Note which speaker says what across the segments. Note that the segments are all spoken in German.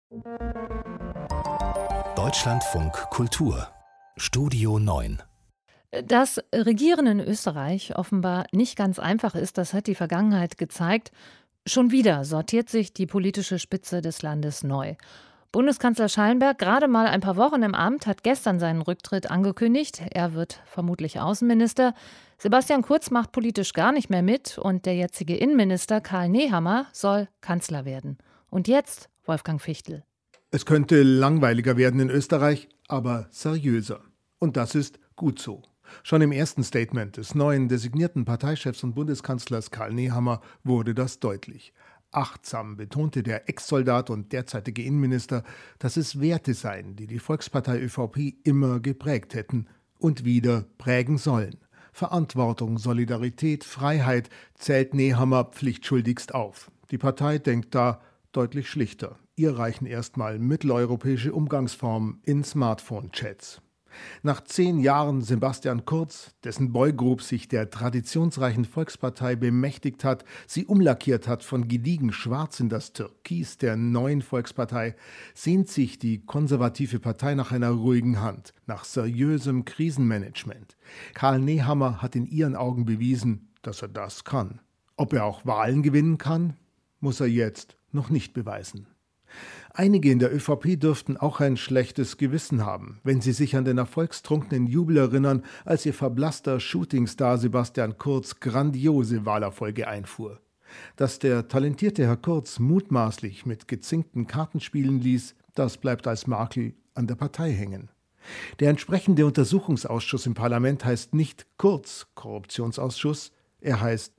Speaker 1: Deutschlandfunk Kultur Studio 9.
Speaker 2: Dass Regieren in Österreich offenbar nicht ganz einfach ist, das hat die Vergangenheit gezeigt. Schon wieder sortiert sich die politische Spitze des Landes neu. Bundeskanzler Schallenberg, gerade mal ein paar Wochen im Amt, hat gestern seinen Rücktritt angekündigt. Er wird vermutlich Außenminister. Sebastian Kurz macht politisch gar nicht mehr mit und der jetzige Innenminister Karl Nehammer soll Kanzler werden. Und jetzt Wolfgang Fichtl.
Speaker 3: Es könnte langweiliger werden in Österreich, aber seriöser. Und das ist gut so. Schon im ersten Statement des neuen designierten Parteichefs und Bundeskanzlers Karl Nehammer wurde das deutlich. Achtsam betonte der Ex-Soldat und derzeitige Innenminister, dass es Werte seien, die die Volkspartei ÖVP immer geprägt hätten und wieder prägen sollen. Verantwortung, Solidarität, Freiheit zählt Nehammer pflichtschuldigst auf. Die Partei denkt da deutlich schlichter. Ihr reichen erstmal mitteleuropäische Umgangsformen in Smartphone-Chats. Nach 10 Jahren Sebastian Kurz, dessen Boygroup sich der traditionsreichen Volkspartei bemächtigt hat, sie umlackiert hat von gediegen Schwarz in das Türkis der neuen Volkspartei, sehnt sich die konservative Partei nach einer ruhigen Hand, nach seriösem Krisenmanagement. Karl Nehammer hat in ihren Augen bewiesen, dass er das kann. Ob er auch Wahlen gewinnen kann, muss er jetzt noch nicht beweisen. Einige in der ÖVP dürften auch ein schlechtes Gewissen haben, wenn sie sich an den erfolgstrunkenen Jubel erinnern, als ihr verblasster Shootingstar Sebastian Kurz grandiose Wahlerfolge einfuhr. Dass der talentierte Herr Kurz mutmaßlich mit gezinkten Karten spielen ließ, das bleibt als Makel an der Partei hängen. Der entsprechende Untersuchungsausschuss im Parlament heißt nicht Kurz-Korruptionsausschuss, er heißt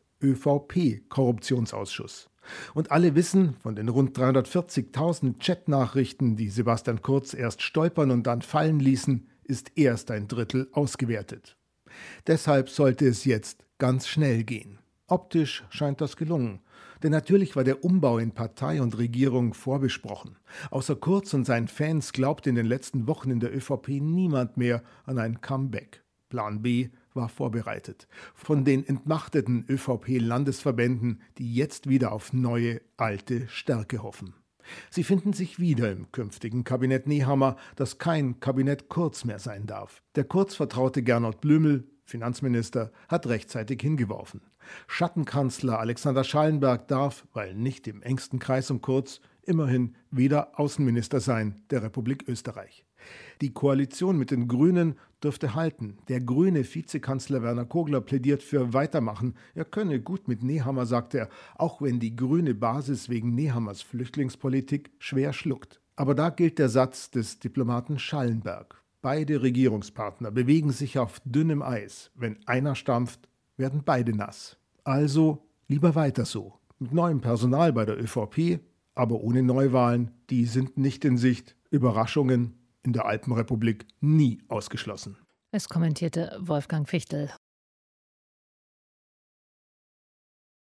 Speaker 3: ÖVP-Korruptionsausschuss. Und alle wissen, von den rund 340.000 Chatnachrichten, die Sebastian Kurz erst stolpern und dann fallen ließen, ist erst ein Drittel ausgewertet. Deshalb sollte es jetzt ganz schnell gehen. Optisch scheint das gelungen. Denn natürlich war der Umbau in Partei und Regierung vorbesprochen. Außer Kurz und seinen Fans glaubte in den letzten Wochen in der ÖVP niemand mehr an ein Comeback. Plan B war vorbereitet. Von den entmachteten ÖVP-Landesverbänden, die jetzt wieder auf neue, alte Stärke hoffen. Sie finden sich wieder im künftigen Kabinett Nehammer, das kein Kabinett Kurz mehr sein darf. Der Kurz-Vertraute Gernot Blümel, Finanzminister, hat rechtzeitig hingeworfen. Schattenkanzler Alexander Schallenberg darf, weil nicht im engsten Kreis um Kurz, immerhin wieder Außenminister sein der Republik Österreich. Die Koalition mit den Grünen dürfte halten. Der grüne Vizekanzler Werner Kogler plädiert für Weitermachen. Er könne gut mit Nehammer, sagt er, auch wenn die grüne Basis wegen Nehammers Flüchtlingspolitik schwer schluckt. Aber da gilt der Satz des Diplomaten Schallenberg. Beide Regierungspartner bewegen sich auf dünnem Eis. Wenn einer stampft, werden beide nass. Also lieber weiter so. Mit neuem Personal bei der ÖVP, aber ohne Neuwahlen. Die sind nicht in Sicht. Überraschungen in der Alpenrepublik nie ausgeschlossen.
Speaker 2: Es kommentierte Wolfgang Fichtl.